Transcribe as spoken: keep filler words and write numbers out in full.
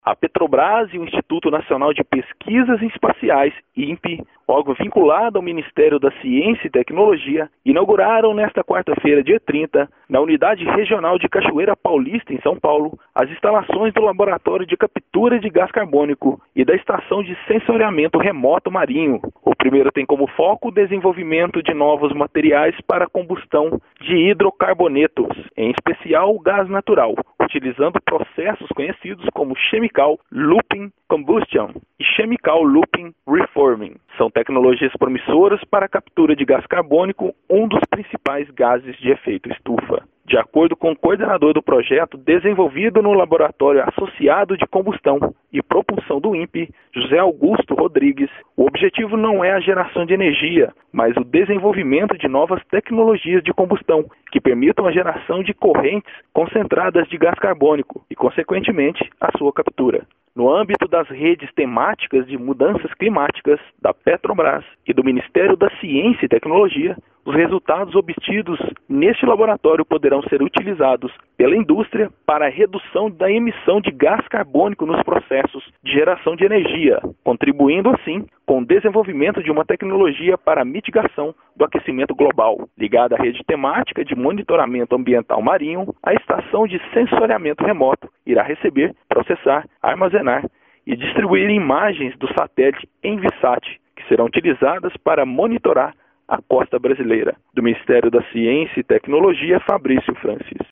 A Petrobras e o Instituto Nacional de Pesquisas Espaciais, I N P E, órgão vinculado ao Ministério da Ciência e Tecnologia, inauguraram nesta quarta-feira, dia trinta, na Unidade Regional de Cachoeira Paulista, em São Paulo, as instalações do Laboratório de Captura de Gás Carbônico e da Estação de Sensoriamento Remoto Marinho. O primeiro tem como foco o desenvolvimento de novos materiais para a combustão de hidrocarbonetos, em especial o gás natural, utilizando processos conhecidos como Chemical Looping Combustion e Chemical Looping Reforming. São tecnologias promissoras para a captura de gás carbônico, um dos principais gases de efeito estufa. De acordo com o coordenador do projeto, desenvolvido no Laboratório Associado de Combustão e Propulsão do I N P E, José Augusto Rodrigues, o objetivo não é a geração de energia, mas o desenvolvimento de novas tecnologias de combustão que permitam a geração de correntes concentradas de gás carbônico e, consequentemente, a sua captura. No âmbito das redes temáticas de mudanças climáticas da Petrobras e do Ministério da Ciência e Tecnologia, os resultados obtidos neste laboratório poderão ser utilizados pela indústria para a redução da emissão de gás carbônico nos processos de geração de energia, contribuindo assim com o desenvolvimento de uma tecnologia para a mitigação do aquecimento global. Ligada à rede temática de monitoramento ambiental marinho, a estação de sensoriamento remoto irá receber, processar, armazenar e distribuir imagens do satélite Envisat, que serão utilizadas para monitorar a costa brasileira. Do Ministério da Ciência e Tecnologia, Fabrício Francis.